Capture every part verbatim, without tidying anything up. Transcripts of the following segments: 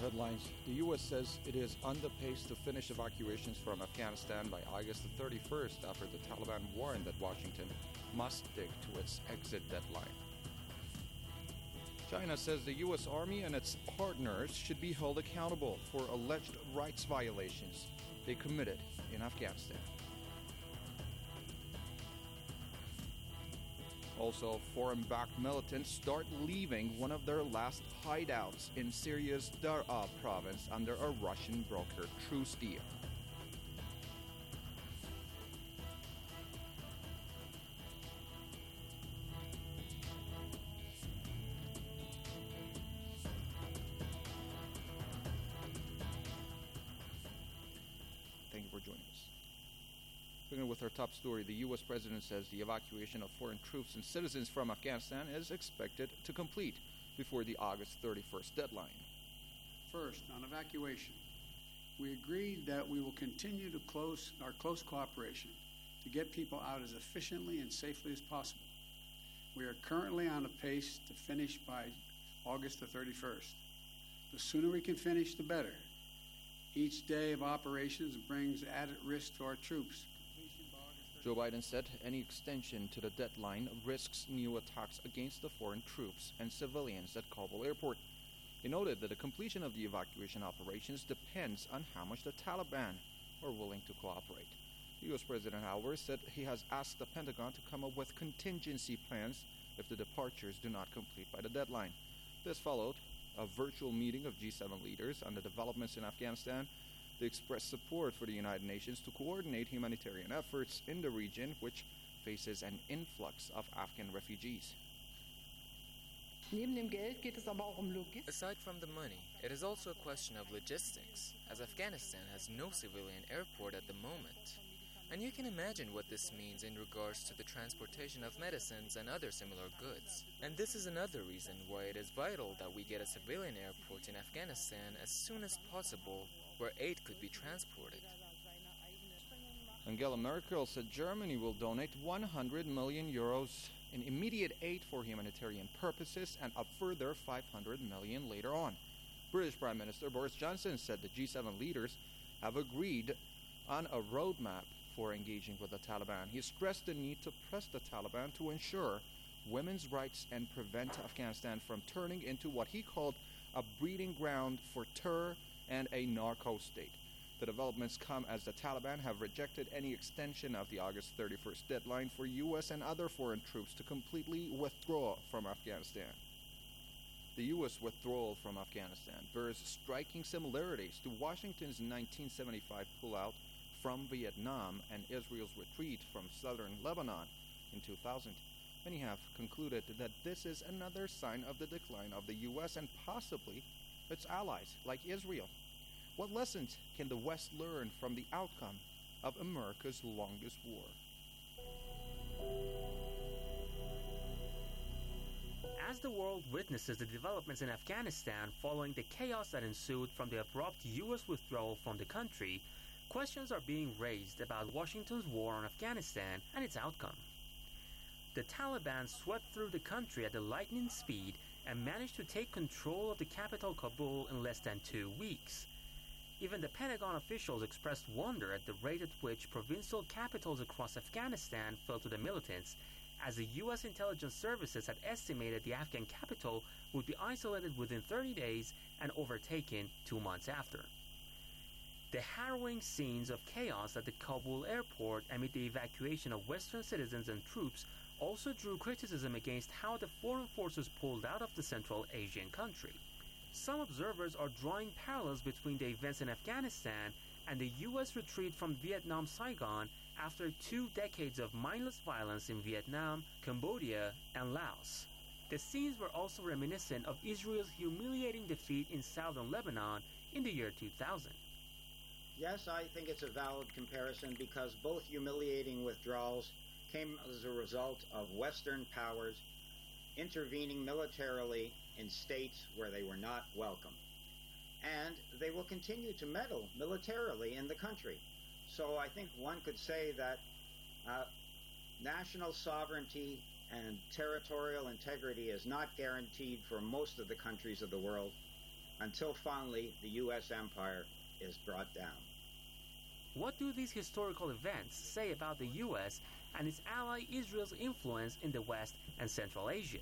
headlines. The U S says it is on the pace to finish evacuations from Afghanistan by August the thirty-first after the Taliban warned that Washington must stick to its exit deadline. China says the U S Army and its partners should be held accountable for alleged rights violations they committed in Afghanistan. Also, foreign-backed militants start leaving one of their last hideouts in Syria's Daraa province under a Russian-brokered truce deal. Thank you for joining us. Beginning with our top story, the U S president says the evacuation of foreign troops and citizens from Afghanistan is expected to complete before the August thirty-first deadline. First, on evacuation, we agreed that we will continue to close our close cooperation to get people out as efficiently and safely as possible. We are currently on a pace to finish by August the thirty-first. The sooner we can finish, the better. Each day of operations brings added risk to our troops. Joe Biden said any extension to the deadline risks new attacks against the foreign troops and civilians at Kabul airport. He noted that the completion of the evacuation operations depends on how much the Taliban are willing to cooperate. The U S president, however, said he has asked the Pentagon to come up with contingency plans if the departures do not complete by the deadline. This followed a virtual meeting of G seven leaders on the developments in Afghanistan. They expressed support for the United Nations to coordinate humanitarian efforts in the region, which faces an influx of Afghan refugees. Aside from the money, it is also a question of logistics, as Afghanistan has no civilian airport at the moment. And you can imagine what this means in regards to the transportation of medicines and other similar goods. And this is another reason why it is vital that we get a civilian airport in Afghanistan as soon as possible, where aid could be transported. Angela Merkel said Germany will donate one hundred million euros in immediate aid for humanitarian purposes and a further five hundred million later on. British Prime Minister Boris Johnson said the G seven leaders have agreed on a roadmap for engaging with the Taliban. He stressed the need to press the Taliban to ensure women's rights and prevent Afghanistan from turning into what he called a breeding ground for terror and a narco state. The developments come as the Taliban have rejected any extension of the August thirty-first deadline for U S and other foreign troops to completely withdraw from Afghanistan. The U S withdrawal from Afghanistan bears striking similarities to Washington's nineteen seventy-five pullout from Vietnam and Israel's retreat from southern Lebanon in two thousand. Many have concluded that this is another sign of the decline of the U S and possibly its allies, like Israel. What lessons can the West learn from the outcome of America's longest war? As the world witnesses the developments in Afghanistan following the chaos that ensued from the abrupt U S withdrawal from the country, questions are being raised about Washington's war on Afghanistan and its outcome. The Taliban swept through the country at a lightning speed and managed to take control of the capital Kabul in less than two weeks. Even the Pentagon officials expressed wonder at the rate at which provincial capitals across Afghanistan fell to the militants, as the U S intelligence services had estimated the Afghan capital would be isolated within thirty days and overtaken two months after. The harrowing scenes of chaos at the Kabul airport amid the evacuation of Western citizens and troops also drew criticism against how the foreign forces pulled out of the Central Asian country. Some observers are drawing parallels between the events in Afghanistan and the U S retreat from Vietnam Saigon after two decades of mindless violence in Vietnam, Cambodia, and Laos. The scenes were also reminiscent of Israel's humiliating defeat in southern Lebanon in the year two thousand. Yes, I think it's a valid comparison because both humiliating withdrawals came as a result of Western powers intervening militarily in states where they were not welcome. And they will continue to meddle militarily in the country. So I think one could say that uh, national sovereignty and territorial integrity is not guaranteed for most of the countries of the world. until finally the U S empire is brought down. What do these historical events say about the U S and its ally Israel's influence in the West and Central Asia?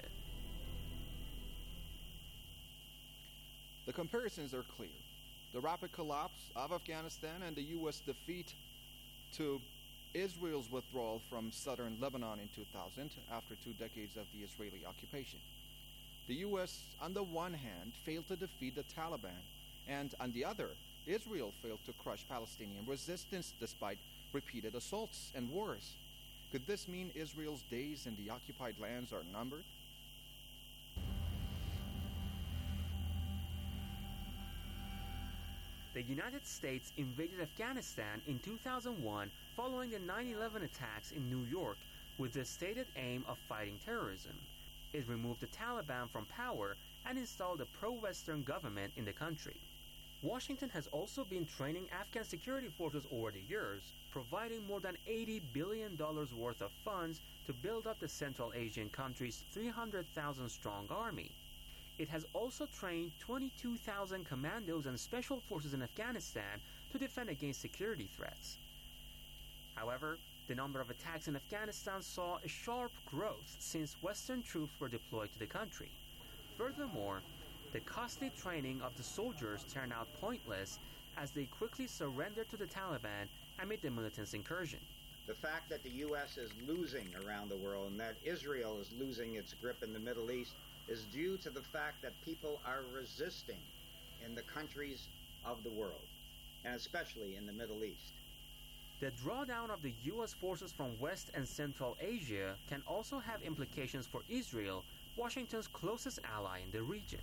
The comparisons are clear. The rapid collapse of Afghanistan and the U S defeat to Israel's withdrawal from southern Lebanon in two thousand after two decades of the Israeli occupation. The U S, on the one hand, failed to defeat the Taliban, and on the other, Israel failed to crush Palestinian resistance despite repeated assaults and wars. Could this mean Israel's days in the occupied lands are numbered? The United States invaded Afghanistan in two thousand one following the nine eleven attacks in New York with the stated aim of fighting terrorism. It removed the Taliban from power and installed a pro-Western government in the country. Washington has also been training Afghan security forces over the years, providing more than eighty billion dollars worth of funds to build up the Central Asian country's three hundred thousand strong army. It has also trained twenty-two thousand commandos and special forces in Afghanistan to defend against security threats. However, the number of attacks in Afghanistan saw a sharp growth since Western troops were deployed to the country. Furthermore, the costly training of the soldiers turned out pointless as they quickly surrendered to the Taliban amid the militants' incursion. The fact that the U S is losing around the world and that Israel is losing its grip in the Middle East is due to the fact that people are resisting in the countries of the world, and especially in the Middle East. The drawdown of the U S forces from West and Central Asia can also have implications for Israel, Washington's closest ally in the region.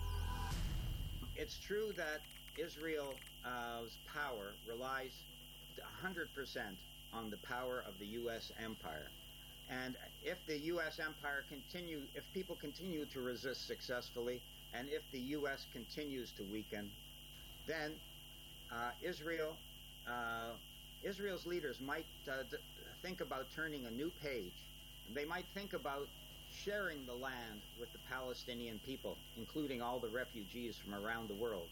It's true that Israel's power relies one hundred percent on the power of the U S empire. And if the U S empire continue, if people continue to resist successfully, and if the U S continues to weaken, then uh, Israel, uh, Israel's leaders might uh, d- think about turning a new page. They might think about sharing the land with the Palestinian people, including all the refugees from around the world.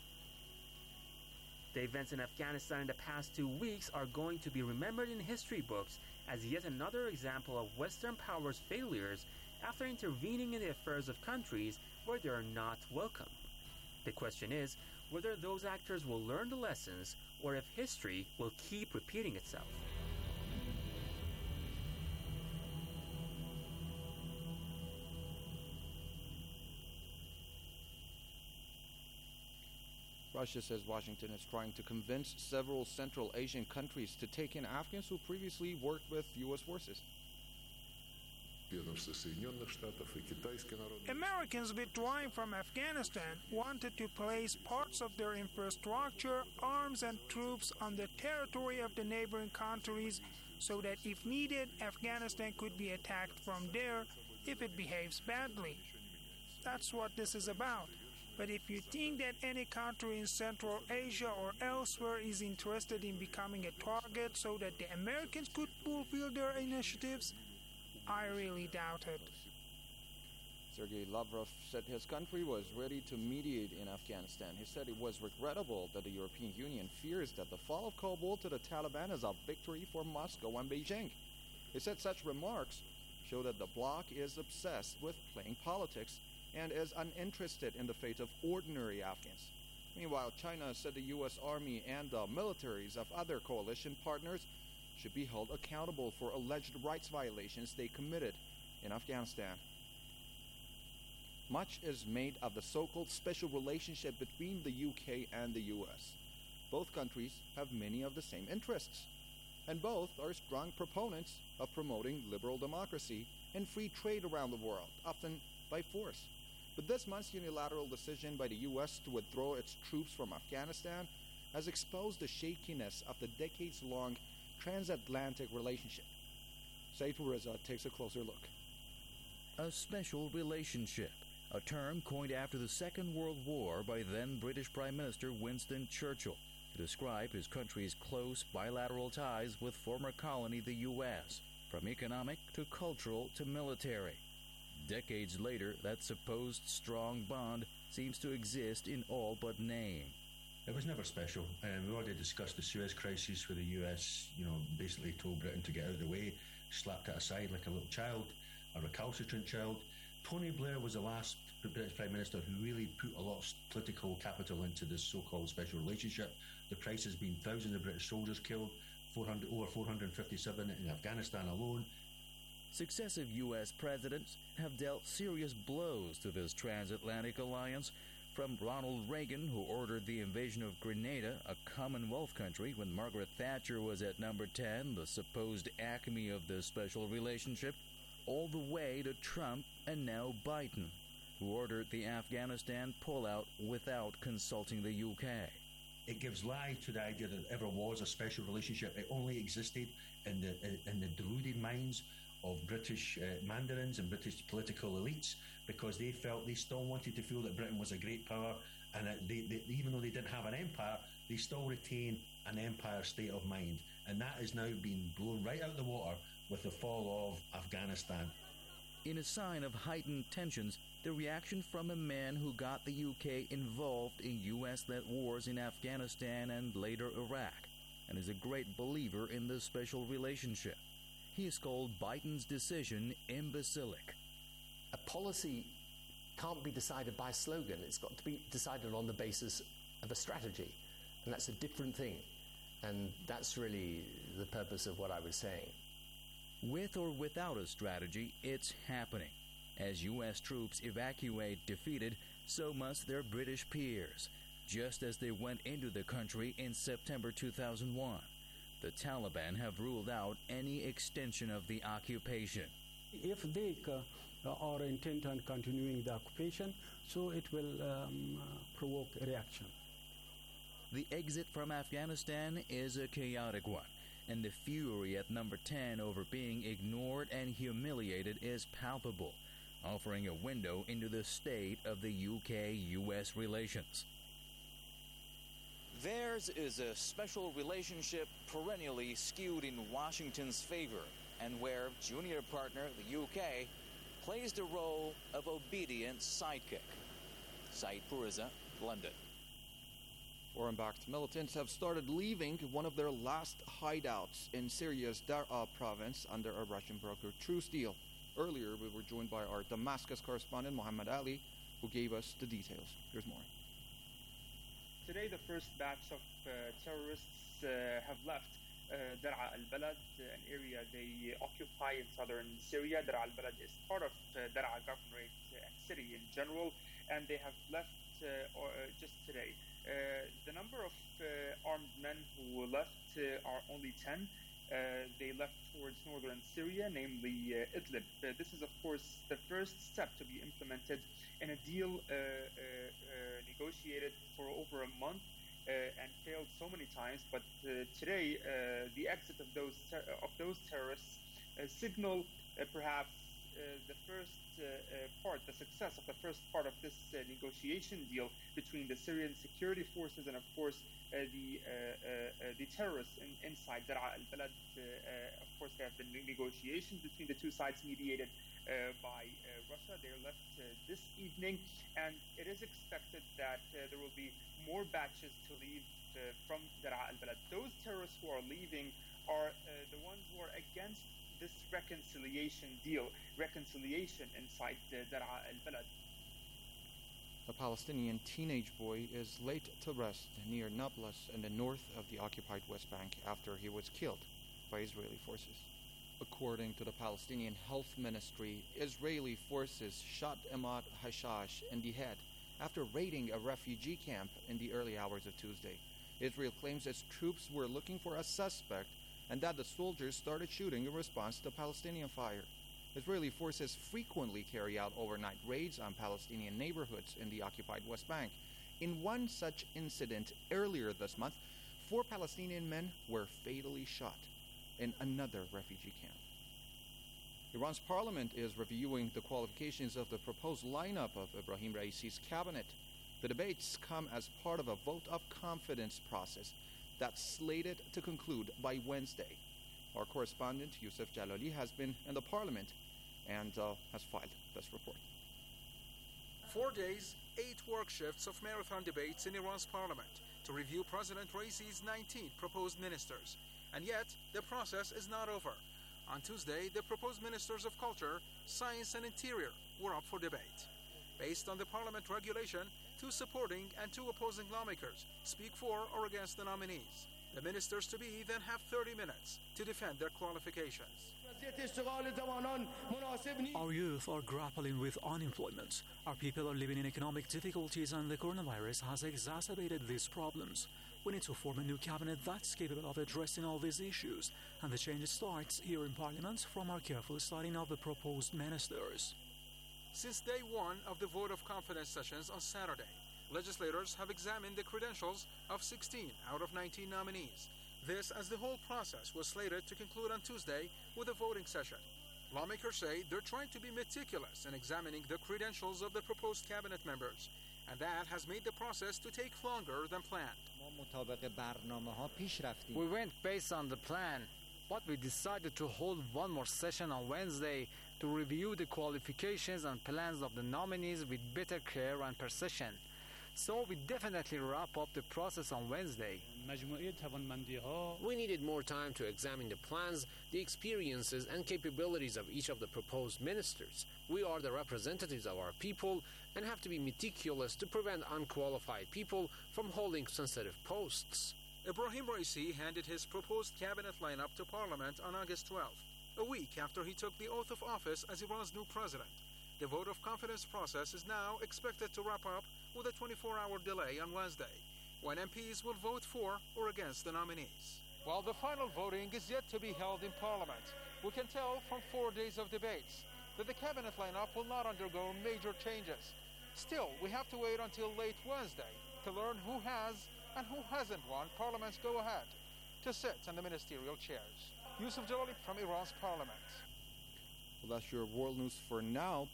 The events in Afghanistan in the past two weeks are going to be remembered in history books as yet another example of Western powers' failures after intervening in the affairs of countries where they are not welcome. The question is whether those actors will learn the lessons or if history will keep repeating itself. Russia says Washington is trying to convince several Central Asian countries to take in Afghans who previously worked with U S forces. Americans withdrawing from Afghanistan wanted to place parts of their infrastructure, arms, and troops on the territory of the neighboring countries so that if needed, Afghanistan could be attacked from there if it behaves badly. That's what this is about. But if you think that any country in Central Asia or elsewhere is interested in becoming a target so that the Americans could fulfill their initiatives, I really doubt it. Sergei Lavrov said his country was ready to mediate in Afghanistan. He said it was regrettable that the European Union fears that the fall of Kabul to the Taliban is a victory for Moscow and Beijing. He said such remarks show that the bloc is obsessed with playing politics and is uninterested in the fate of ordinary Afghans. Meanwhile, China said the U S Army and the militaries of other coalition partners should be held accountable for alleged rights violations they committed in Afghanistan. Much is made of the so-called special relationship between the U K and the U S. Both countries have many of the same interests, and both are strong proponents of promoting liberal democracy and free trade around the world, often by force. But this month's unilateral decision by the U S to withdraw its troops from Afghanistan has exposed the shakiness of the decades-long transatlantic relationship. Seifu Reza takes a closer look. A special relationship, a term coined after the Second World War by then British Prime Minister Winston Churchill to describe his country's close bilateral ties with former colony the U S, from economic to cultural to military. Decades later, that supposed strong bond seems to exist in all but name. It was never special. Um, we already discussed the Suez Crisis, where the U S, you know, basically told Britain to get out of the way, slapped it aside like a little child, a recalcitrant child. Tony Blair was the last British Prime Minister who really put a lot of political capital into this so-called special relationship. The price has been thousands of British soldiers killed, four hundred, over four hundred fifty-seven in Afghanistan alone. Successive U S presidents have dealt serious blows to this transatlantic alliance, from Ronald Reagan, who ordered the invasion of Grenada, a Commonwealth country, when Margaret Thatcher was at number ten, the supposed acme of the special relationship, all the way to Trump and now Biden, who ordered the Afghanistan pullout without consulting the U K. It gives lie to the idea that there ever was a special relationship. It only existed in the in the deluded minds of British uh, mandarins and British political elites, because they felt they still wanted to feel that Britain was a great power, and that they, they, even though they didn't have an empire, they still retain an empire state of mind. And that is now being blown right out of the water with the fall of Afghanistan. In a sign of heightened tensions, the reaction from a man who got the U K involved in U S-led wars in Afghanistan and later Iraq, and is a great believer in the special relationship. He has called Biden's decision imbecilic. A policy can't be decided by a slogan. It's got to be decided on the basis of a strategy, and that's a different thing. And that's really the purpose of what I was saying. With or without a strategy, it's happening. As U S troops evacuate defeated, so must their British peers, just as they went into the country in September two thousand one. The Taliban have ruled out any extension of the occupation. If they uh, are intent on continuing the occupation, so it will um, uh, provoke a reaction. The exit from Afghanistan is a chaotic one, and the fury at number ten over being ignored and humiliated is palpable, offering a window into the state of the U K U S relations. Theirs is a special relationship perennially skewed in Washington's favor, and where junior partner, the U K, plays the role of obedient sidekick. Said Puriza, London. Foreign-backed militants have started leaving one of their last hideouts in Syria's Daraa province under a Russian-brokered truce deal. Earlier, we were joined by our Damascus correspondent, Mohammed Ali, who gave us the details. Here's more. Today, the first batch of uh, terrorists uh, have left uh, Daraa al-Balad, an area they occupy in southern Syria. Daraa al-Balad is part of uh, Daraa Governorate and city in general, and they have left uh, or, uh, just today. Uh, the number of uh, armed men who left uh, are only ten. Uh, they left towards northern Syria, namely uh, Idlib. Uh, this is, of course, the first step to be implemented in a deal uh, uh, uh, negotiated for over a month uh, and failed so many times. But uh, today, uh, the exit of those ter- of those terrorists uh, signal uh, perhaps uh, the first uh, uh, part, the success of the first part of this uh, negotiation deal between the Syrian security forces and, of course, Uh, the uh, uh, the terrorists in, inside Daraa al-Balad. Uh, uh, of course, there have been negotiations between the two sides mediated uh, by uh, Russia. They're left uh, this evening, and it is expected that uh, there will be more batches to leave uh, from Daraa al-Balad. Those terrorists who are leaving are uh, the ones who are against this reconciliation deal, reconciliation inside uh, Daraa al-Balad. A Palestinian teenage boy is laid to rest near Nablus in the north of the occupied West Bank after he was killed by Israeli forces. According to the Palestinian Health Ministry, Israeli forces shot Imad Hashash in the head after raiding a refugee camp in the early hours of Tuesday. Israel claims its troops were looking for a suspect and that the soldiers started shooting in response to Palestinian fire. Israeli forces frequently carry out overnight raids on Palestinian neighborhoods in the occupied West Bank. In one such incident earlier this month, four Palestinian men were fatally shot in another refugee camp. Iran's parliament is reviewing the qualifications of the proposed lineup of Ibrahim Raisi's cabinet. The debates come as part of a vote of confidence process that's slated to conclude by Wednesday. Our correspondent, Youssef Jalali, has been in the parliament and uh, has filed this report. Four days, eight work shifts of marathon debates in Iran's parliament to review President Raisi's nineteen proposed ministers. And yet, the process is not over. On Tuesday, the proposed ministers of Culture, Science and Interior were up for debate. Based on the parliament regulation, two supporting and two opposing lawmakers speak for or against the nominees. The ministers to be then have thirty minutes to defend their qualifications. Our youth are grappling with unemployment. Our people are living in economic difficulties, and the coronavirus has exacerbated these problems. We need to form a new cabinet that's capable of addressing all these issues, and the change starts here in Parliament from our careful studying of the proposed ministers. Since day one of the vote of confidence sessions on Saturday, legislators have examined the credentials of sixteen out of nineteen nominees. This as the whole process was slated to conclude on Tuesday with a voting session. Lawmakers say they're trying to be meticulous in examining the credentials of the proposed cabinet members, and that has made the process to take longer than planned. We went based on the plan, but we decided to hold one more session on Wednesday to review the qualifications and plans of the nominees with better care and precision. So we definitely wrap up the process on Wednesday. We needed more time to examine the plans, the experiences and capabilities of each of the proposed ministers. We are the representatives of our people and have to be meticulous to prevent unqualified people from holding sensitive posts. Ebrahim Raisi handed his proposed cabinet lineup to Parliament on August twelfth, a week after he took the oath of office as Iran's new president. The vote of confidence process is now expected to wrap up with a twenty-four hour delay on Wednesday, when M Ps will vote for or against the nominees. While the final voting is yet to be held in Parliament, we can tell from four days of debates that the cabinet lineup will not undergo major changes. Still, we have to wait until late Wednesday to learn who has and who hasn't won Parliament's go-ahead to sit in the ministerial chairs. Yusuf Jalali from Iran's Parliament. Well, that's your world news for now.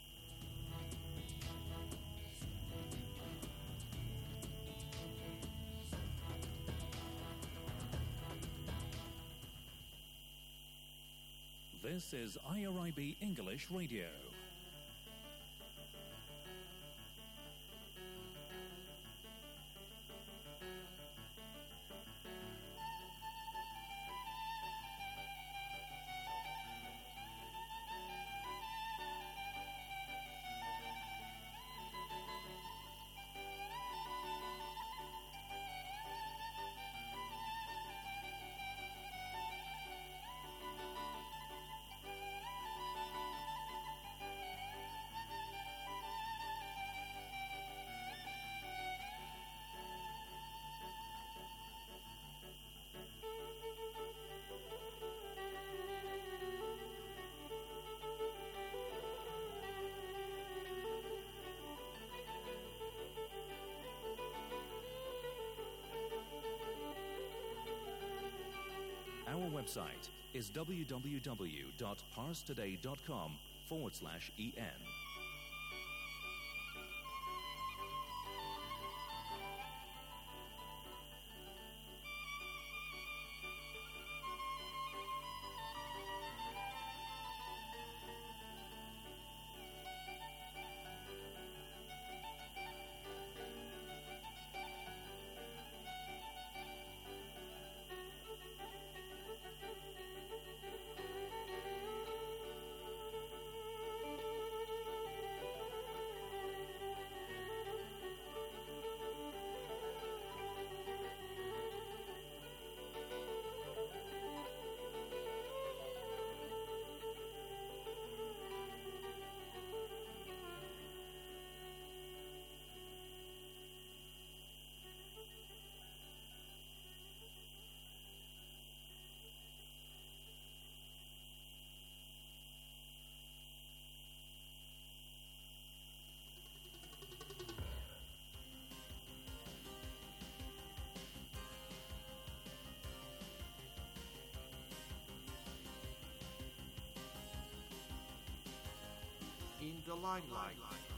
This is I R I B English Radio. Our website is w w w dot pars today dot com forward slash E N. In the limelight.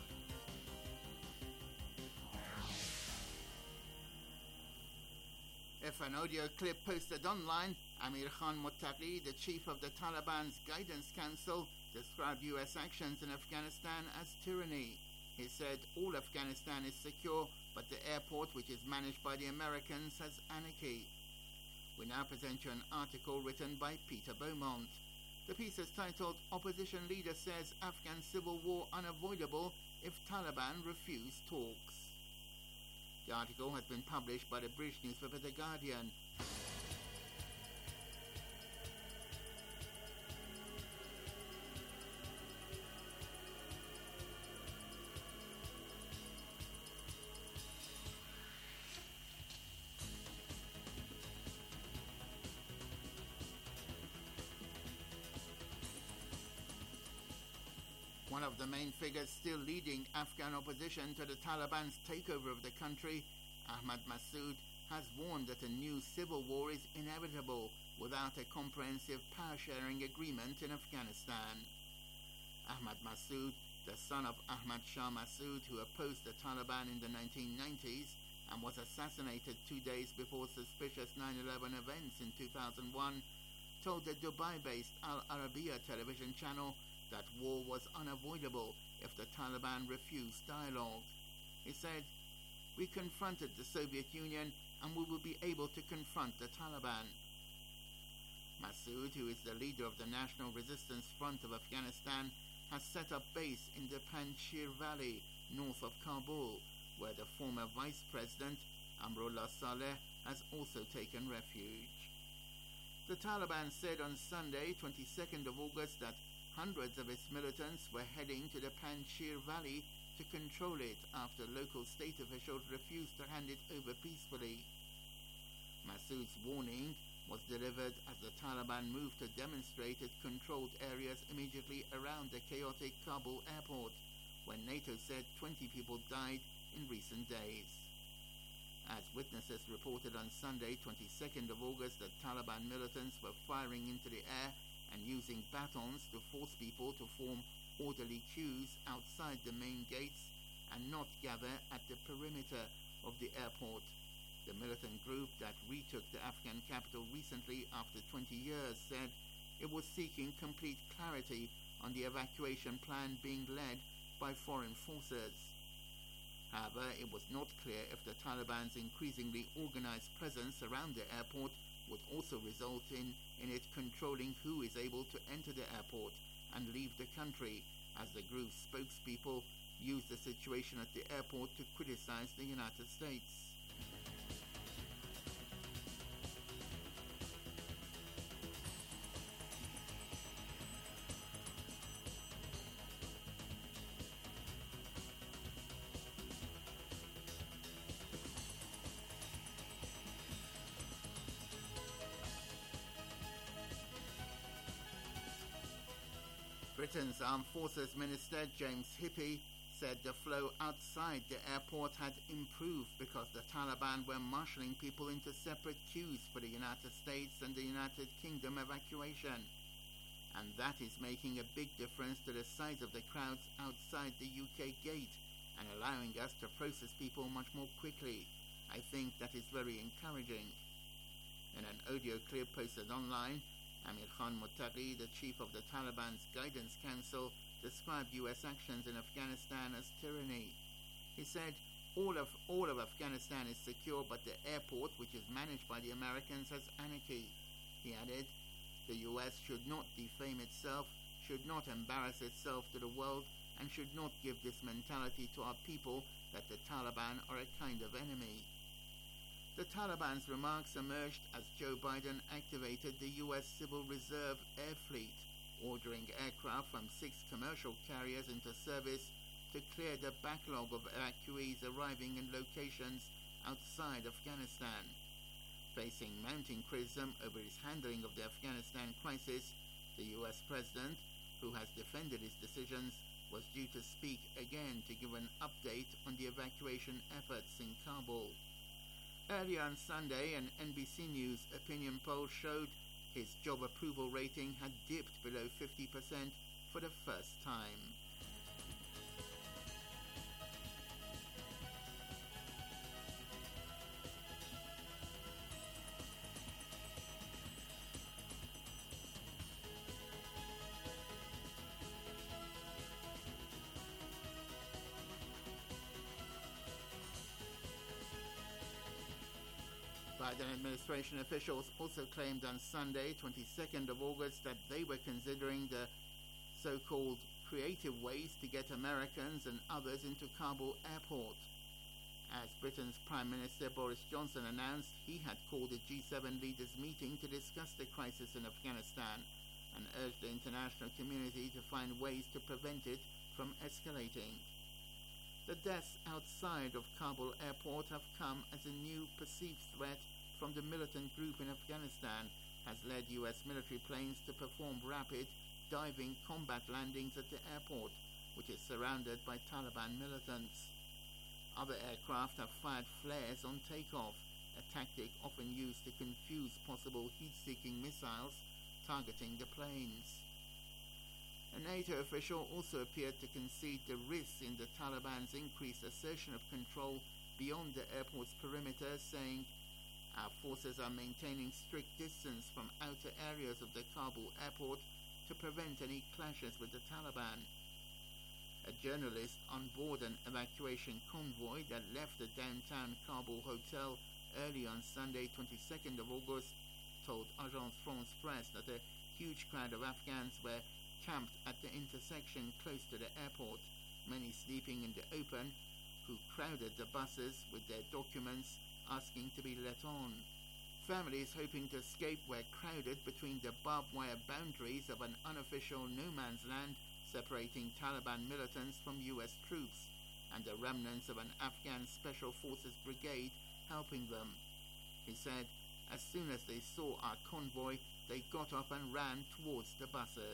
If an audio clip posted online, Amir Khan Muttaqi, the chief of the Taliban's Guidance Council, described U S actions in Afghanistan as tyranny. He said all Afghanistan is secure, but the airport, which is managed by the Americans, has anarchy. We now present you an article written by Peter Beaumont. The piece is titled, Opposition Leader Says Afghan Civil War Unavoidable If Taliban Refuse Talks. The article has been published by the British newspaper The Guardian. One of the main figures still leading Afghan opposition to the Taliban's takeover of the country, Ahmad Massoud, has warned that a new civil war is inevitable without a comprehensive power-sharing agreement in Afghanistan. Ahmad Massoud, the son of Ahmad Shah Massoud, who opposed the Taliban in the nineteen nineties and was assassinated two days before suspicious nine eleven events in two thousand one, told the Dubai-based Al Arabiya television channel that war was unavoidable if the Taliban refused dialogue. He said, "We confronted the Soviet Union and we will be able to confront the Taliban." Massoud, who is the leader of the National Resistance Front of Afghanistan, has set up base in the Panjshir Valley, north of Kabul, where the former Vice President, Amrullah Saleh, has also taken refuge. The Taliban said on Sunday, twenty-second of August, that hundreds of its militants were heading to the Panjshir Valley to control it after local state officials refused to hand it over peacefully. Massoud's warning was delivered as the Taliban moved to demonstrate it controlled areas immediately around the chaotic Kabul airport, when NATO said twenty people died in recent days. As witnesses reported on Sunday, twenty-second of August, that Taliban militants were firing into the air and using batons to force people to form orderly queues outside the main gates and not gather at the perimeter of the airport. The militant group that retook the Afghan capital recently after twenty years said it was seeking complete clarity on the evacuation plan being led by foreign forces. However, it was not clear if the Taliban's increasingly organized presence around the airport would also result in, in it controlling who is able to enter the airport and leave the country, as the group's spokespeople used the situation at the airport to criticize the United States. Britain's Armed Forces Minister James Hippie said the flow outside the airport had improved because the Taliban were marshalling people into separate queues for the United States and the United Kingdom evacuation. And that is making a big difference to the size of the crowds outside the U K gate and allowing us to process people much more quickly. I think that is very encouraging. In an audio clip posted online, Amir Khan Muttaqi, the chief of the Taliban's Guidance Council, described U S actions in Afghanistan as tyranny. He said, all of, all of Afghanistan is secure, but the airport, which is managed by the Americans, has anarchy. He added, the U S should not defame itself, should not embarrass itself to the world, and should not give this mentality to our people that the Taliban are a kind of enemy. The Taliban's remarks emerged as Joe Biden activated the U S Civil Reserve Air Fleet, ordering aircraft from six commercial carriers into service to clear the backlog of evacuees arriving in locations outside Afghanistan. Facing mounting criticism over his handling of the Afghanistan crisis, the U S president, who has defended his decisions, was due to speak again to give an update on the evacuation efforts in Kabul. Earlier on Sunday, an N B C News opinion poll showed his job approval rating had dipped below fifty percent for the first time. Biden administration officials also claimed on Sunday, twenty-second of August, that they were considering the so-called creative ways to get Americans and others into Kabul airport. As Britain's Prime Minister Boris Johnson announced, he had called a G seven leaders meeting to discuss the crisis in Afghanistan and urged the international community to find ways to prevent it from escalating. The deaths outside of Kabul airport have come as a new perceived threat from the militant group in Afghanistan has led U S military planes to perform rapid, diving combat landings at the airport, which is surrounded by Taliban militants. Other aircraft have fired flares on takeoff, a tactic often used to confuse possible heat-seeking missiles targeting the planes. A NATO official also appeared to concede the risks in the Taliban's increased assertion of control beyond the airport's perimeter, saying, "Our forces are maintaining strict distance from outer areas of the Kabul airport to prevent any clashes with the Taliban." A journalist on board an evacuation convoy that left the downtown Kabul hotel early on Sunday, twenty-second of August, told Agence France Presse that a huge crowd of Afghans were camped at the intersection close to the airport, many sleeping in the open, who crowded the buses with their documents asking to be let on. Families hoping to escape were crowded between the barbed wire boundaries of an unofficial no-man's land separating Taliban militants from U S troops, and the remnants of an Afghan Special Forces brigade helping them. He said, "As soon as they saw our convoy, they got up and ran towards the buses."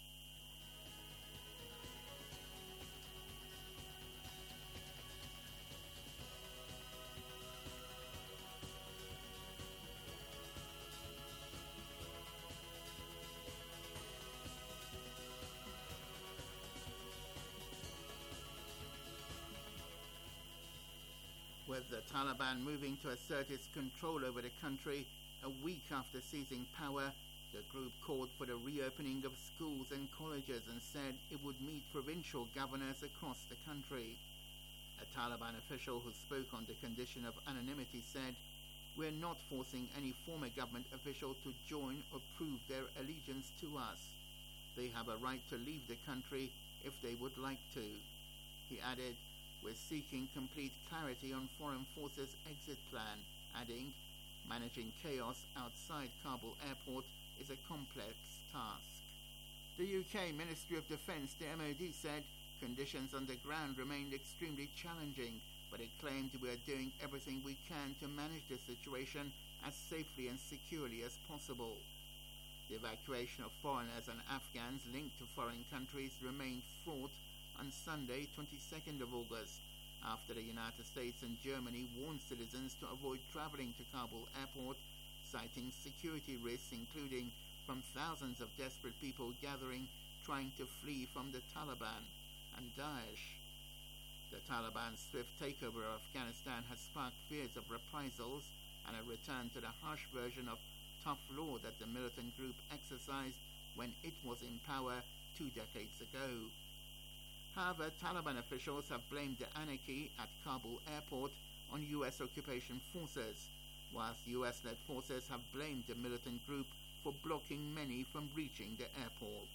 With the Taliban moving to assert its control over the country a week after seizing power, the group called for the reopening of schools and colleges and said it would meet provincial governors across the country. A Taliban official who spoke on the condition of anonymity said, "We're not forcing any former government official to join or prove their allegiance to us. They have a right to leave the country if they would like to." He added, "We're seeking complete clarity on foreign forces' exit plan," adding, "Managing chaos outside Kabul airport is a complex task." The U K Ministry of Defence, the M O D, said conditions on the ground remained extremely challenging, but it claimed we are doing everything we can to manage the situation as safely and securely as possible. The evacuation of foreigners and Afghans linked to foreign countries remained fraught on Sunday, twenty-second of August, after the United States and Germany warned citizens to avoid traveling to Kabul airport, citing security risks including from thousands of desperate people gathering trying to flee from the Taliban and Daesh. The Taliban's swift takeover of Afghanistan has sparked fears of reprisals and a return to the harsh version of tough law that the militant group exercised when it was in power two decades ago. However, Taliban officials have blamed the anarchy at Kabul airport on U S occupation forces, whilst U S-led forces have blamed the militant group for blocking many from reaching the airport.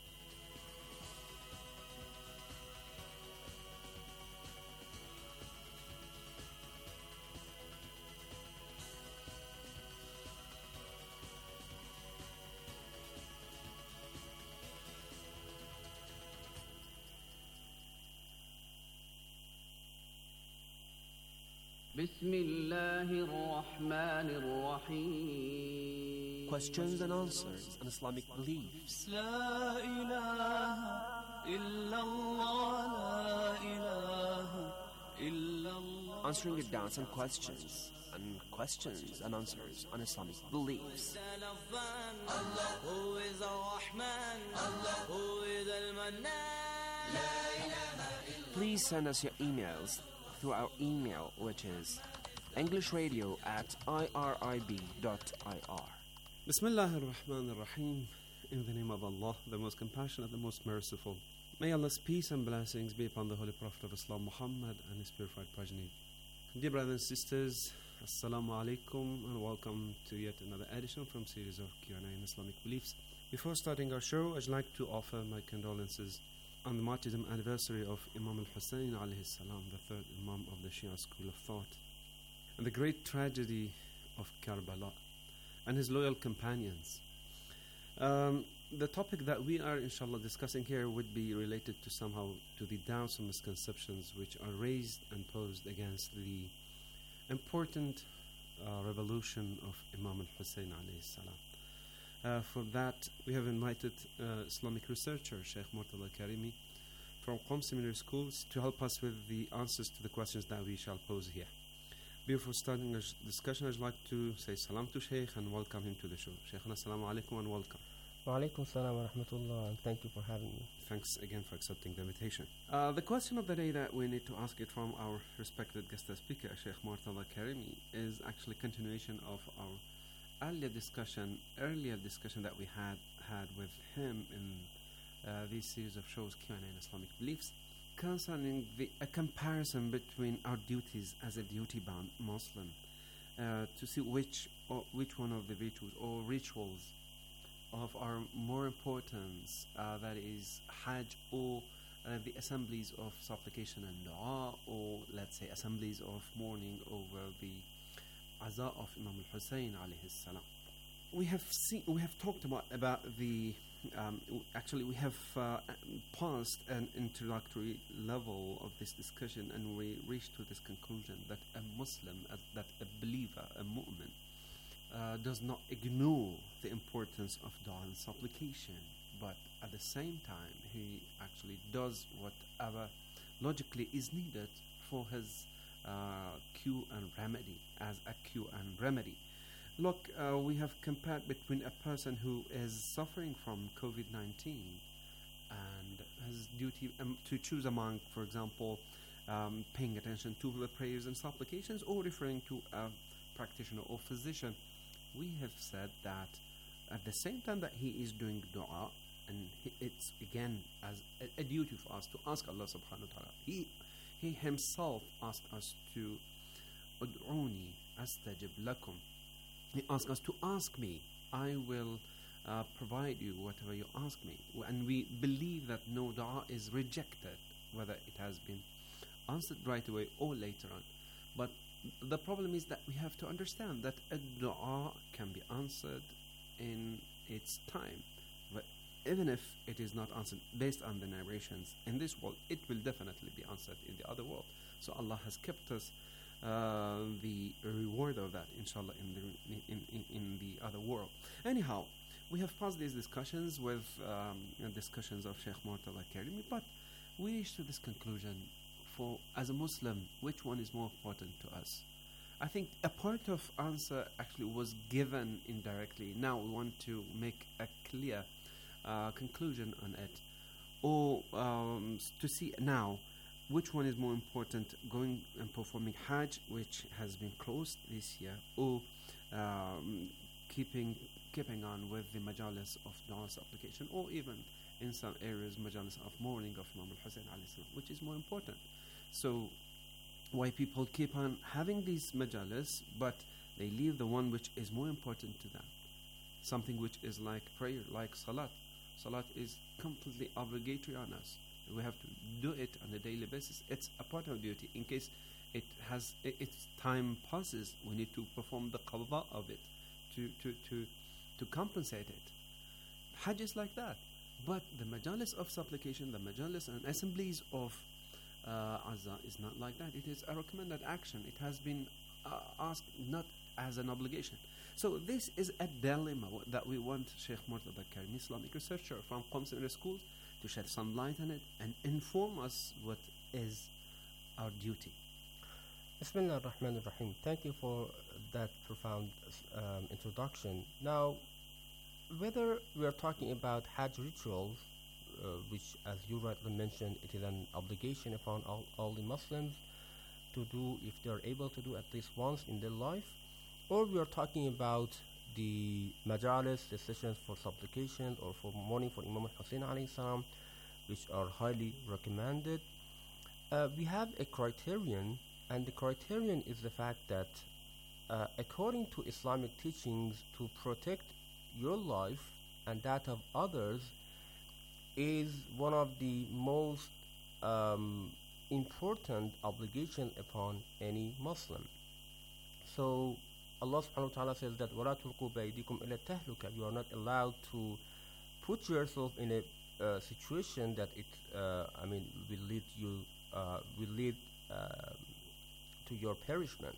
Questions and answers on Islamic beliefs. Answering your doubts and questions, and questions and answers on Islamic beliefs. Please send us your emails through our email, which is englishradio at irib dot i r. Bismillah ar-Rahman ar-Rahim. In the name of Allah, the most compassionate, the most merciful. May Allah's peace and blessings be upon the Holy Prophet of Islam, Muhammad, and his purified progeny. Dear brothers and sisters, Assalamu alaikum and welcome to yet another edition from series of Q and A in Islamic Beliefs. Before starting our show, I'd like to offer my condolences on the martyrdom anniversary of Imam al-Hussein alayhi salam, the third Imam of the Shia school of thought, and the great tragedy of Karbala and his loyal companions. Um, the topic that we are inshallah discussing here would be related to somehow to the doubts and misconceptions which are raised and posed against the important uh, revolution of Imam al-Hussein alayhi salam. Uh, for that, we have invited uh, Islamic researcher Sheikh Murtada Karimi from Qom Seminary Schools to help us with the answers to the questions that we shall pose here. Before starting our discussion, I'd like to say salam to Sheikh and welcome him to the show. Sheikhana, assalamu alaikum and welcome. Wa alaikum salam wa rahmatullah, and thank you for having me. Thanks again for accepting the invitation. Uh, the question of the day that we need to ask it from our respected guest speaker, Sheikh Murtada Karimi, is actually continuation of our earlier discussion, earlier discussion that we had had with him in uh, this series of shows Q and A in Islamic Beliefs, concerning the a comparison between our duties as a duty-bound Muslim, uh, to see which or which one of the virtues or rituals of our more importance, uh, that is Hajj or uh, the assemblies of supplication and dua, or let's say assemblies of mourning over the Aza of Imam al-Hussein alayhi salam. We have seen, we have talked about about the. Um, actually, we have uh, passed an introductory level of this discussion, and we reached to this conclusion that a Muslim, uh, that a believer, a mu'min, uh, does not ignore the importance of dua and supplication, but at the same time, he actually does whatever logically is needed for his Uh, cure and remedy, as a cure and remedy. Look, uh, we have compared between a person who is suffering from COVID nineteen and has duty um, to choose among, for example, um, paying attention to the prayers and supplications or referring to a practitioner or physician. We have said that at the same time that he is doing dua, and he, it's again as a, a duty for us to ask Allah subhanahu wa ta'ala, he He himself asked us to Ud'uni astajib lakum. He asked us to ask me. I will uh, provide you whatever you ask me. And we believe that no dua is rejected, whether it has been answered right away or later on. But the problem is that we have to understand that a dua can be answered in its time. But even if it is not answered based on the narrations in this world, it will definitely be answered in the other world. So Allah has kept us uh, the reward of that, inshallah, in the in, in, in the other world. Anyhow, we have passed these discussions with um, discussions of Sheikh Murtada Karimi, but we reached to this conclusion: for as a Muslim, which one is more important to us? I think a part of answer actually was given indirectly. Now we want to make a clear Uh, conclusion on it, or um, to see now which one is more important, going and performing Hajj, which has been closed this year, or um, keeping keeping on with the majalis of dua supplication, or even in some areas majalis of mourning of Imam al-Hussein alayhi salam, which is more important. So why people keep on having these majalis, but they leave the one which is more important to them, something which is like prayer, like salat. Salat is completely obligatory on us. We have to do it on a daily basis. It's a part of duty. In case it has I- its time passes, we need to perform the qada of it to to to to compensate it. Hajj is like that. But the majalis of supplication, the majalis and assemblies of uh, Azza is not like that. It is a recommended action. It has been uh, asked not as an obligation. So this is a dilemma that we want Sheikh Murtada Karimi, Islamic researcher from Qom Seminary Schools, to shed some light on it and inform us what is our duty. Bismillah ar-Rahman ar-Rahim. Thank you for that profound um, introduction. Now, whether we are talking about Hajj rituals, uh, which, as you rightly mentioned, it is an obligation upon all, all the Muslims to do if they are able to do at least once in their life, or we are talking about the majalis, the sessions for supplication or for mourning for Imam al-Hussein alayhi salam, which are highly recommended. Uh, we have a criterion, and the criterion is the fact that uh, according to Islamic teachings, to protect your life and that of others is one of the most um, important obligations upon any Muslim. So Allah subhanahu wa ta'ala says that وَلَا تُلْقُوا بَأَيْدِيكُمْ إِلَى التَّهْلُكَةِ. You are not allowed to put yourself in a uh, situation that it, uh, I mean, will lead you, uh, will lead uh, to your perishment.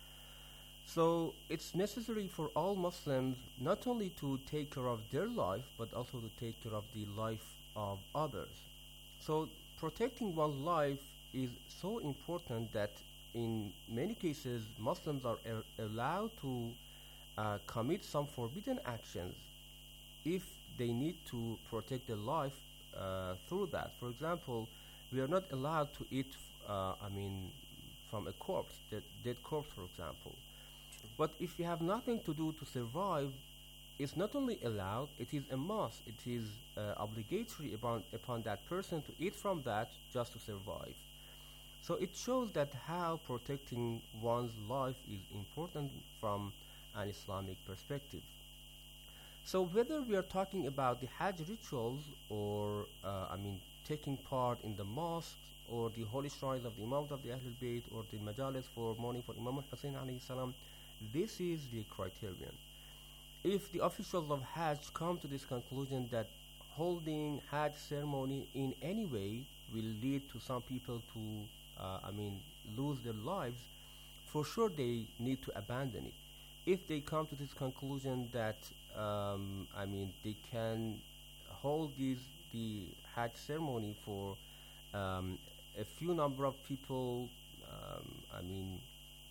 So it's necessary for all Muslims not only to take care of their life, but also to take care of the life of others. So protecting one's life is so important that in many cases Muslims are er- allowed to uh, commit some forbidden actions if they need to protect their life uh, through that. For example, we are not allowed to eat, uh, I mean, from a corpse, dead, dead corpse, for example. But if you have nothing to do to survive, it's not only allowed, it is a must, it is uh, obligatory upon, upon that person to eat from that just to survive. So it shows that how protecting one's life is important from an Islamic perspective. So whether we are talking about the Hajj rituals or, uh, I mean, taking part in the mosques or the holy shrines of the Imams of the Ahlul Bayt or the majalis for mourning for Imam al-Hussein alayhi salam, this is the criterion. If the officials of Hajj come to this conclusion that holding Hajj ceremony in any way will lead to some people to, uh, I mean, lose their lives, for sure they need to abandon it. If they come to this conclusion that, um, I mean, they can hold these, the Hajj ceremony for um, a few number of people, um, I mean,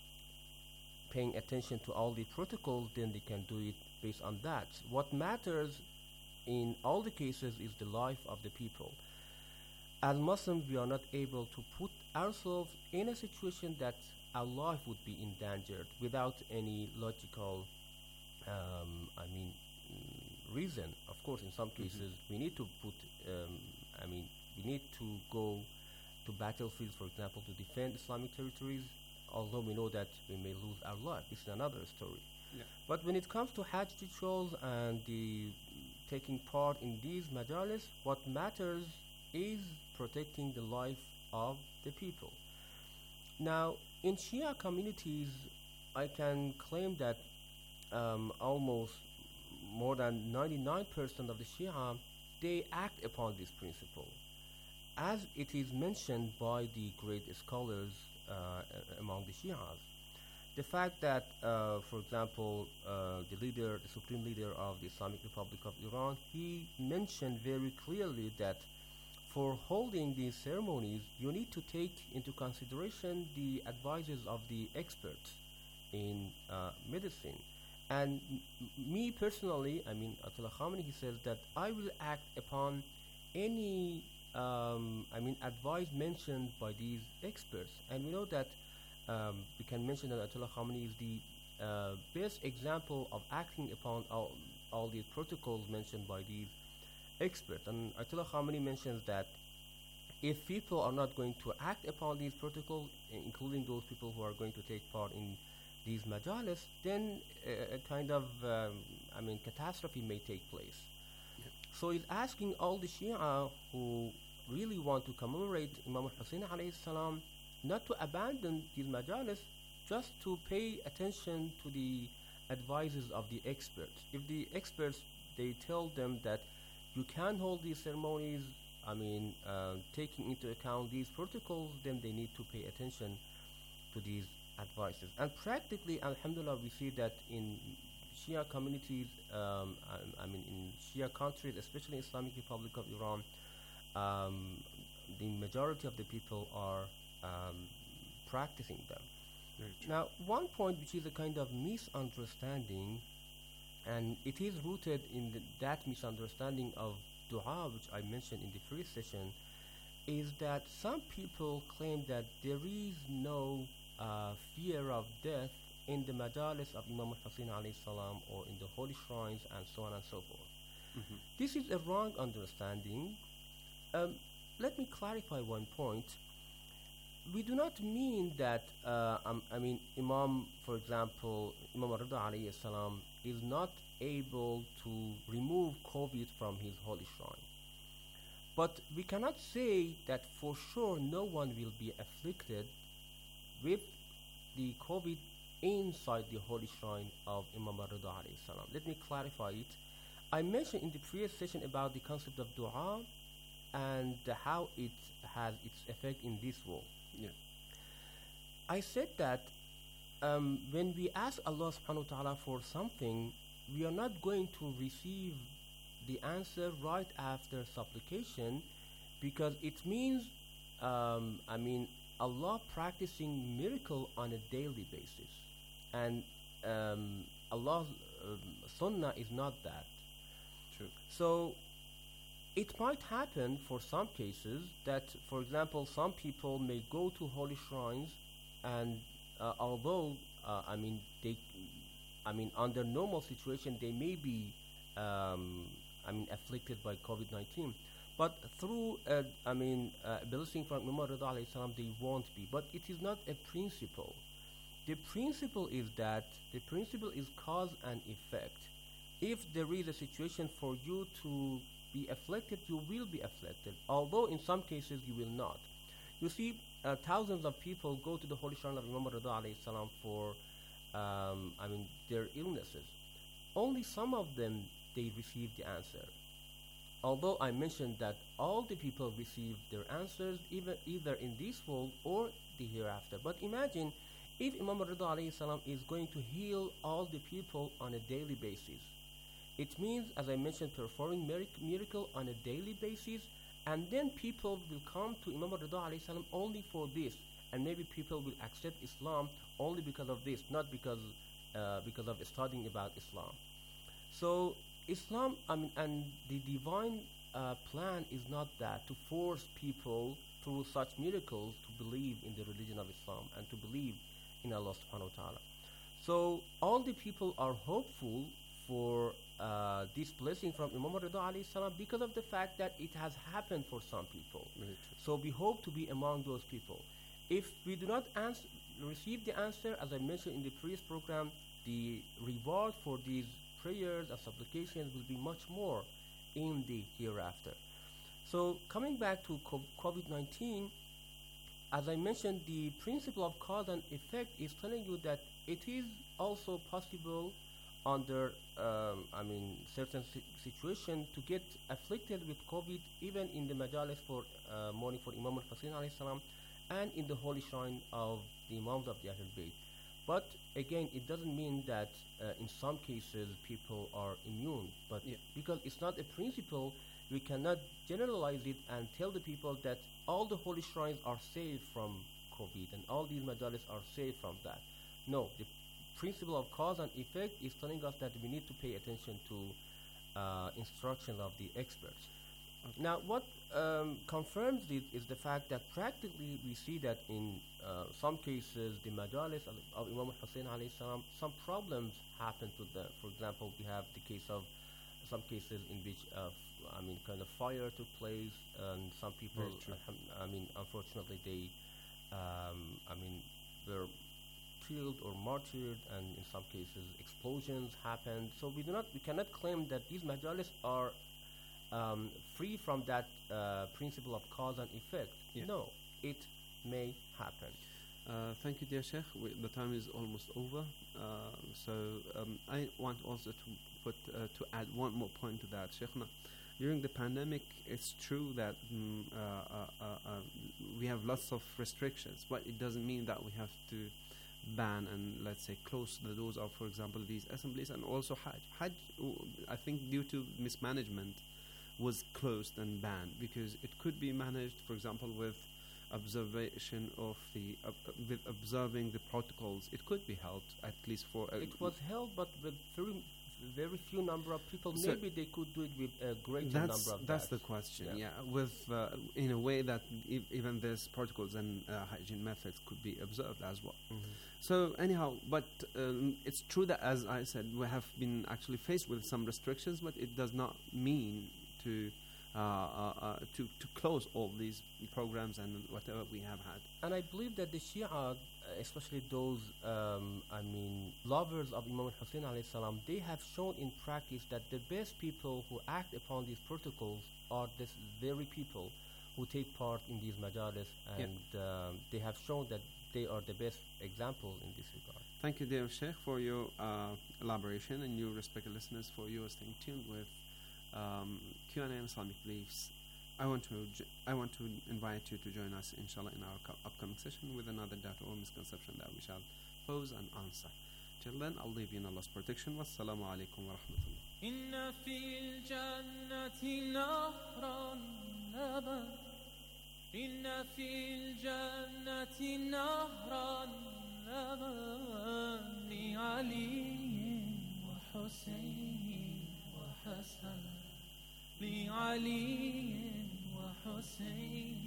paying attention to all the protocols, then they can do it based on that. What matters in all the cases is the life of the people. As Muslims, we are not able to put ourselves in a situation that our life would be endangered without any logical, um, I mean, mm, reason. Of course, in some cases, mm-hmm. we need to put, um, I mean, we need to go to battlefields, for example, to defend Islamic territories, although we know that we may lose our life. This is another story. Yeah. But when it comes to Hajj rituals and the taking part in these majalis, what matters is protecting the life of the people. Now, in Shia communities, I can claim that um, almost more than ninety-nine percent of the Shia, they act upon this principle. As it is mentioned by the great scholars uh, among the Shias, the fact that, uh, for example, uh, the leader, the supreme leader of the Islamic Republic of Iran, he mentioned very clearly that for holding these ceremonies, you need to take into consideration the advices of the experts in uh, medicine. And m- me personally, I mean, Ayatollah Khamenei, he says that I will act upon any, um, I mean, advice mentioned by these experts. And we know that um, we can mention that Ayatollah Khamenei is the uh, best example of acting upon all, all these protocols mentioned by these experts. And Ayatollah Khamenei mentions that if people are not going to act upon these protocols, including those people who are going to take part in these majalis, then a, a kind of, um, I mean, catastrophe may take place. Yeah. So he's asking all the Shia who really want to commemorate Imam al-Hussein alayhi salam not to abandon these majalis, just to pay attention to the advices of the experts. If the experts, they tell them that you can hold these ceremonies, I mean, uh, taking into account these protocols, then they need to pay attention to these advices. And practically, alhamdulillah, we see that in Shia communities, um, I, I mean, in Shia countries, especially Islamic Republic of Iran, um, the majority of the people are um, practicing them. Now, one point which is a kind of misunderstanding, and it is rooted in the, that misunderstanding of dua, which I mentioned in the first session, is that some people claim that there is no uh, fear of death in the majalis of Imam al-Hussein alayhi salam or in the holy shrines and so on and so forth. Mm-hmm. This is a wrong understanding. Um, let me clarify one point. we do not mean that, uh, um, I mean, Imam, for example, Imam al-Rida alayhi salam is not able to remove COVID from his holy shrine. But we cannot say that for sure no one will be afflicted with the COVID inside the holy shrine of Imam al-Rida alayhi salam. Let me clarify it. I mentioned in the previous session about the concept of dua and how it has its effect in this world. Yeah. I said that um, when we ask Allah subhanahu wa ta'ala for something, we are not going to receive the answer right after supplication, because it means, um, I mean, Allah practicing miracle on a daily basis. And um, Allah's um, sunnah is not that. True. So it might happen for some cases that, for example, some people may go to holy shrines, and uh, although uh, I mean they, I mean under normal situation they may be, um, I mean afflicted by COVID nineteen, but through uh, I mean uh, blessing from Imam Rida alayhi salam they won't be. But it is not a principle. The principle is that the principle is cause and effect. If there is a situation for you to be afflicted, you will be afflicted, although in some cases you will not. You see, uh, thousands of people go to the holy shrine of Imam Rida alayhi salam for um, I mean their illnesses. Only some of them they receive the answer. Although I mentioned that all the people receive their answers even either in this world or the hereafter. But imagine if Imam Rida alayhi salam is going to heal all the people on a daily basis. It means, as I mentioned, performing mirac- miracle on a daily basis, and then people will come to Imam Rida alayhi salam only for this, and maybe people will accept Islam only because of this, not because uh, because of studying about Islam. So Islam, I mean, and the divine uh, plan is not that to force people through such miracles to believe in the religion of Islam and to believe in Allah subhanahu wa ta'ala. So all the people are hopeful for uh, this blessing from Imam Rida alayhi salam because of the fact that it has happened for some people. So we hope to be among those people. If we do not ans- receive the answer, as I mentioned in the previous program, the reward for these prayers and supplications will be much more in the hereafter. So coming back to COVID nineteen, as I mentioned, the principle of cause and effect is telling you that it is also possible under, um, I mean, certain si- situation to get afflicted with COVID, even in the majalis for uh, mourning for Imam al-Hussein alayhi salam, and in the holy shrine of the Imams of the Ahlul Bayt. But again, it doesn't mean that uh, in some cases people are immune. But Yeah. because it's not a principle, we cannot generalize it and tell the people that all the holy shrines are saved from COVID and all these majalis are saved from that. No, the principle of cause and effect is telling us that we need to pay attention to uh, instructions of the experts. Okay. Now, what um, confirms it is the fact that practically we see that in uh, some cases, the majalis of, of Imam Hussein alayhi salam, some problems happen to them. For example, we have the case of some cases in which, uh, f- I mean, kind of fire took place, and some people, Very true. uh, I mean, unfortunately, they, um, I mean, were killed or martyred, and in some cases, explosions happened. So we do not, we cannot claim that these majalis are um, free from that uh, principle of cause and effect. Yeah. No, it may happen. Uh, thank you, dear Sheikh. We, the time is almost over. Uh, so um, I want also to put uh, to add one more point to that, Sheikhna. During the pandemic, it's true that mm, uh, uh, uh, uh, we have lots of restrictions, but it doesn't mean that we have to ban and, let's say, close the doors of, for example, these assemblies, and also Hajj. Hajj, w- I think, due to mismanagement, was closed and banned because it could be managed, for example, with observation of the uh, uh, with observing the protocols. It could be held at least for. Uh, It was held, but with very, very few number of people. So Maybe they could do it with a greater that's number of that's deaths. the question. Yeah. Yeah, with uh, in a way that e- even these protocols and uh, hygiene methods could be observed as well. Mhm. So anyhow, but um, it's true that, as I said, we have been actually faced with some restrictions, but it does not mean to uh, uh, uh, to, to close all these programs and whatever we have had. And I believe that the Shia, uh, especially those, um, I mean, lovers of Imam Hussein alayhi salam, they have shown in practice that the best people who act upon these protocols are this very people who take part in these majalis, and yeah. um, they have shown that they are the best examples in this regard. Thank you, dear Sheikh, for your uh, elaboration, and you respected listeners for your staying tuned with um, Q and A on Islamic beliefs. I want to j- I want to invite you to join us, inshallah, in our co- upcoming session with another doubt or misconception that we shall pose and answer. Till then, I'll leave you in Allah's protection. Wassalamu alaikum wa rahmatullah. Inna fil jannati nahran laban. Inna fil jannati nahran laban. Li Ali wa Hussein wa Hassan. Li Ali وحسين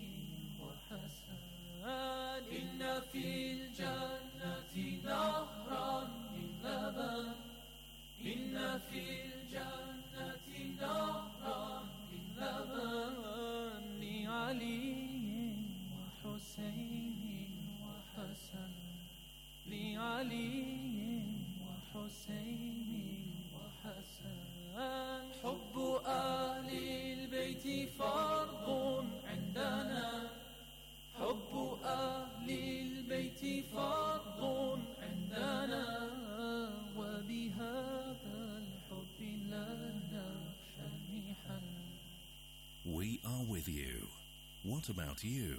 وحسن إن في الجنة نهرا من لبن إن في الجنة نهرا من لبن لعلي وحسين وحسن لعلي وحسين وحسن حب أهل البيت فرض عندنا حب أهل البيت فرض عندنا وبهذا الحب لا نخشى المحن. We are with you. What about you?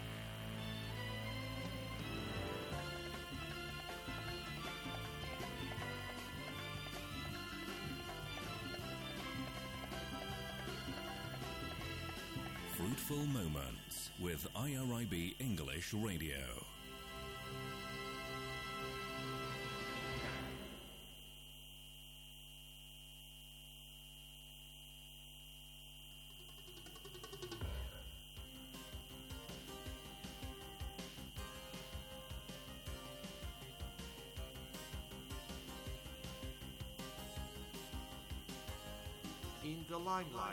Fruitful Moments with I R I B English Radio. In the limelight.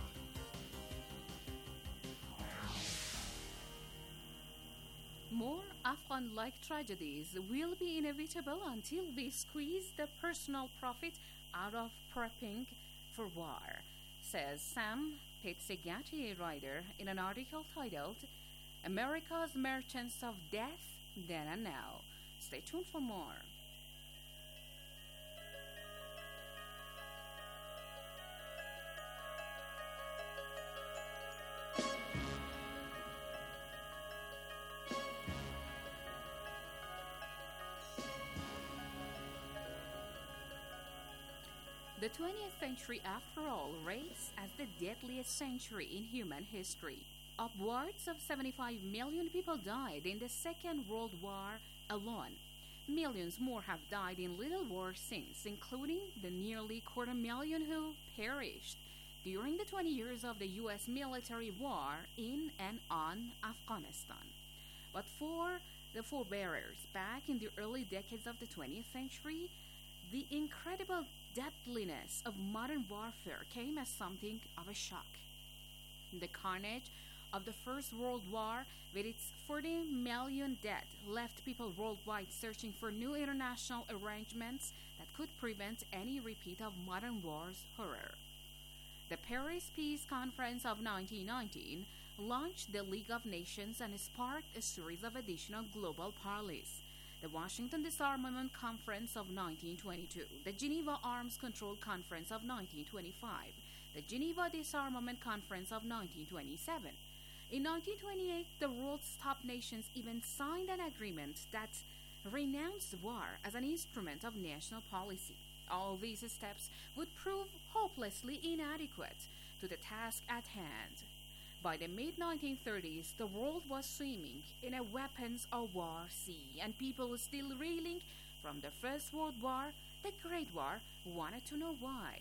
More Afghan-like tragedies will be inevitable until we squeeze the personal profit out of prepping for war, says Sam Pizzigatti, writer, in an article titled America's Merchants of Death Then and Now. Stay tuned for more. The twentieth century, after all, rates as the deadliest century in human history. Upwards of seventy-five million people died in the Second World War alone. Millions more have died in little wars since, including the nearly quarter million who perished during the twenty years of the U S military war in and on Afghanistan. But for the forebearers back in the early decades of the twentieth century, the incredible deadliness of modern warfare came as something of a shock. The carnage of the First World War, with its forty million dead, left people worldwide searching for new international arrangements that could prevent any repeat of modern war's horror. The Paris Peace Conference of nineteen nineteen launched the League of Nations and sparked a series of additional global parleys. The Washington Disarmament Conference of nineteen twenty-two, the Geneva Arms Control Conference of nineteen twenty-five, the Geneva Disarmament Conference of nineteen twenty-seven. In nineteen twenty-eight, the world's top nations even signed an agreement that renounced war as an instrument of national policy. All these steps would prove hopelessly inadequate to the task at hand. By the mid nineteen thirties, the world was swimming in a weapons of war sea, and people were still reeling from the First World War, the Great War, wanted to know why.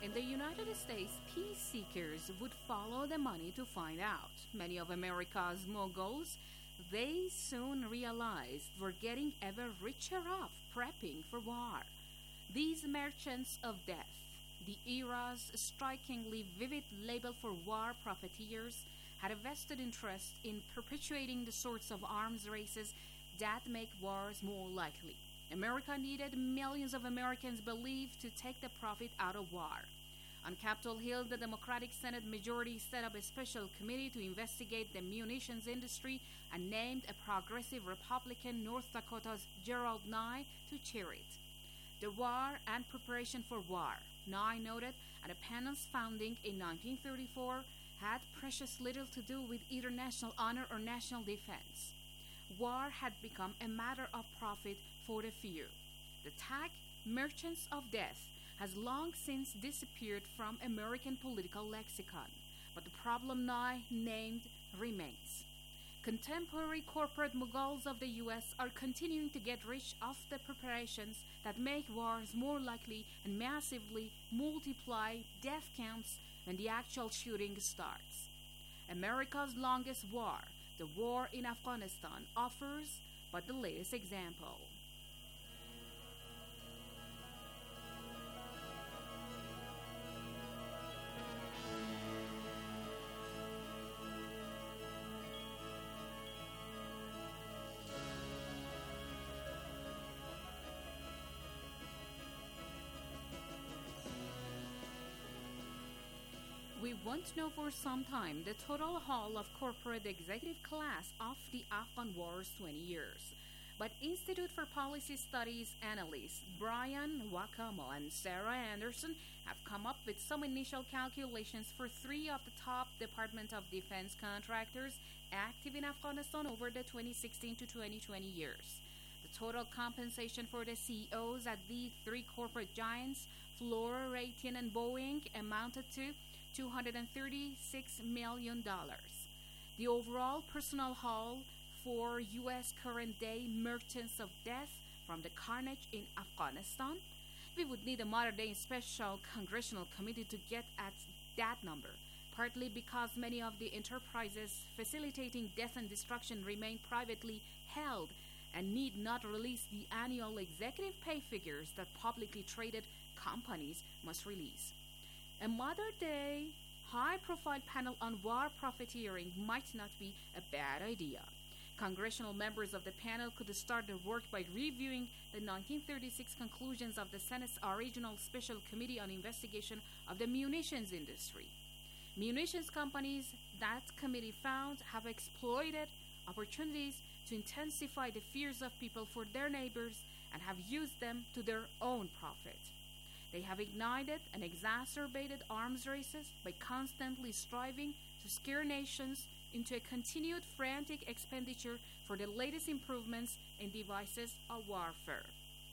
In the United States, peace seekers would follow the money to find out. Many of America's moguls, they soon realized, were getting ever richer off prepping for war. These merchants of death, the era's strikingly vivid label for war profiteers, had a vested interest in perpetuating the sorts of arms races that make wars more likely. America needed millions of Americans believed to take the profit out of war. On Capitol Hill, the Democratic Senate majority set up a special committee to investigate the munitions industry and named a progressive Republican, North Dakota's Gerald Nye, to chair it. The war and preparation for war, Nye noted, and a panel's founding in nineteen thirty-four had precious little to do with either national honor or national defense. War had become a matter of profit for the few. The tag, merchants of death, has long since disappeared from American political lexicon, but the problem Nye named remains. Contemporary corporate moguls of the U S are continuing to get rich off the preparations that make wars more likely and massively multiply death counts when the actual shooting starts. America's longest war, the war in Afghanistan, offers but the latest example. We won't know for some time the total haul of corporate executive class of the Afghan war's twenty years. But Institute for Policy Studies analysts Brian Wakamo and Sarah Anderson have come up with some initial calculations for three of the top Department of Defense contractors active in Afghanistan over the twenty sixteen to twenty twenty years. The total compensation for the C E Os at these three corporate giants, Fluor, Raytheon, and Boeing, amounted to two hundred thirty-six million dollars. The overall personnel haul for U S current-day merchants of death from the carnage in Afghanistan, we would need a modern-day special congressional committee to get at that number, partly because many of the enterprises facilitating death and destruction remain privately held and need not release the annual executive pay figures that publicly traded companies must release. A modern-day, high-profile panel on war profiteering might not be a bad idea. Congressional members of the panel could start their work by reviewing the nineteen thirty-six conclusions of the Senate's original Special Committee on Investigation of the Munitions Industry. Munitions companies, that committee found, have exploited opportunities to intensify the fears of people for their neighbors and have used them to their own profit. They have ignited and exacerbated arms races by constantly striving to scare nations into a continued frantic expenditure for the latest improvements in devices of warfare.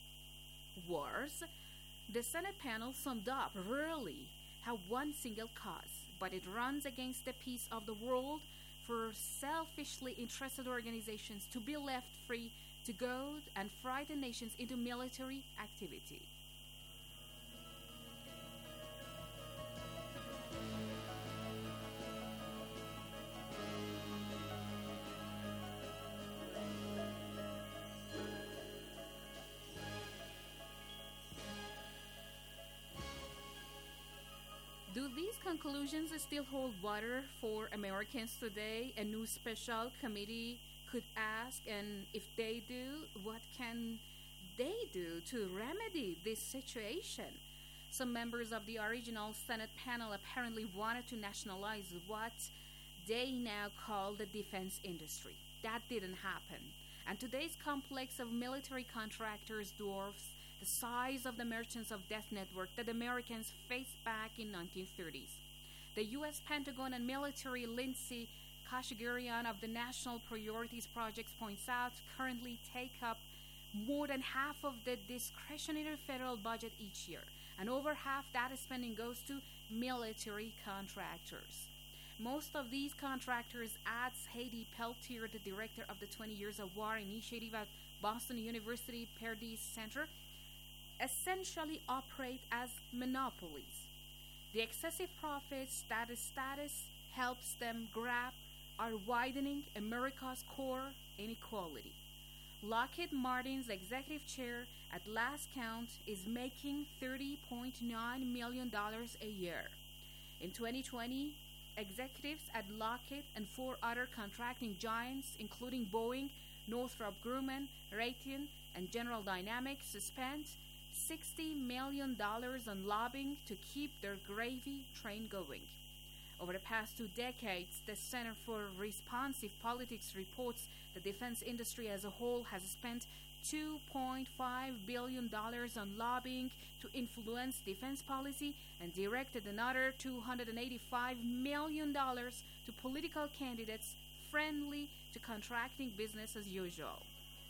Wars, the Senate panel summed up, rarely have one single cause, but it runs against the peace of the world for selfishly interested organizations to be left free to goad and frighten nations into military activity. Do these conclusions still hold water for Americans today? A new special committee could ask, and if they do, what can they do to remedy this situation? Some members of the original Senate panel apparently wanted to nationalize what they now call the defense industry. That didn't happen. And today's complex of military contractors dwarfs the size of the merchants of death network that Americans faced back in nineteen thirties. The U S Pentagon and military Lindsay Kashagarian of the National Priorities Project points out currently take up more than half of the discretionary federal budget each year, and over half that spending goes to military contractors. Most of these contractors, adds Heidi Peltier, the director of the twenty Years of War initiative at Boston University Perdis Center, essentially operate as monopolies. The excessive profits that the status helps them grab are widening America's core inequality. Lockheed Martin's executive chair, at last count, is making thirty point nine million dollars a year. In twenty twenty, executives at Lockheed and four other contracting giants, including Boeing, Northrop Grumman, Raytheon, and General Dynamics, spent sixty million dollars on lobbying to keep their gravy train going. Over the past two decades, the Center for Responsive Politics reports the defense industry as a whole has spent two point five billion dollars on lobbying to influence defense policy and directed another two hundred eighty-five million dollars to political candidates friendly to contracting business as usual.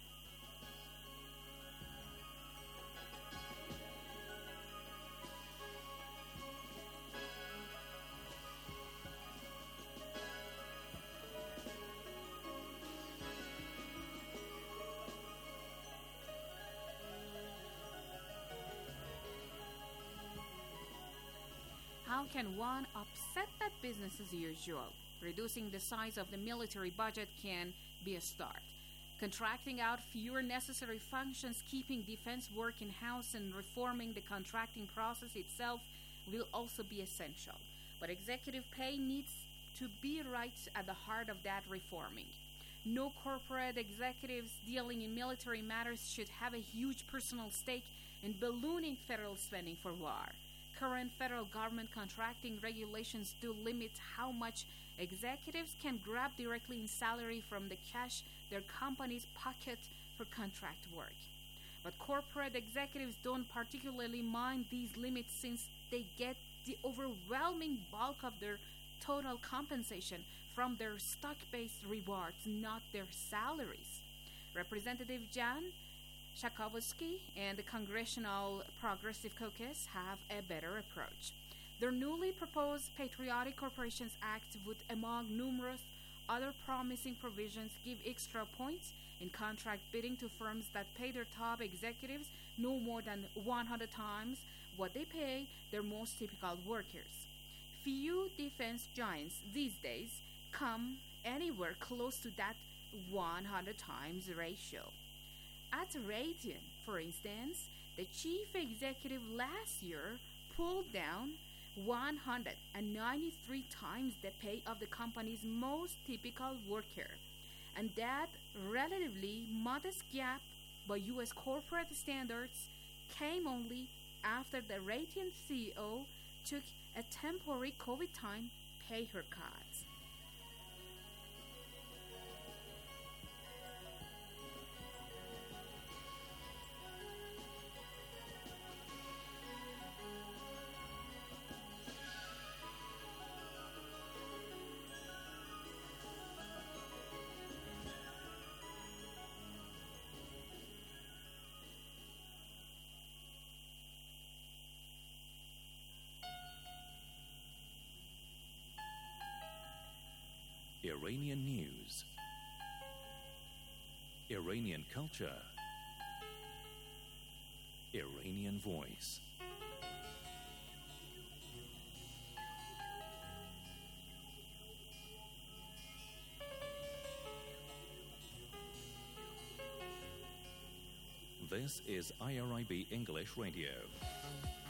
How can one upset that business as usual? Reducing the size of the military budget can be a start. Contracting out fewer necessary functions, keeping defense work in-house, and reforming the contracting process itself will also be essential. But executive pay needs to be right at the heart of that reforming. No corporate executives dealing in military matters should have a huge personal stake in ballooning federal spending for war. Current federal government contracting regulations do limit how much executives can grab directly in salary from the cash their companies pocket for contract work. But corporate executives don't particularly mind these limits since they get the overwhelming bulk of their total compensation from their stock-based rewards, not their salaries. Representative Jan Schakowsky and the Congressional Progressive Caucus have a better approach. Their newly proposed Patriotic Corporations Act would, among numerous other promising provisions, give extra points in contract bidding to firms that pay their top executives no more than one hundred times what they pay their most typical workers. Few defense giants these days come anywhere close to that one hundred times ratio. At Raytheon, for instance, the chief executive last year pulled down one hundred ninety-three times the pay of the company's most typical worker. And that relatively modest gap by U S corporate standards came only after the Raytheon C E O took a temporary COVID time pay haircut. Iranian news, Iranian culture, Iranian voice. This is I R I B English Radio.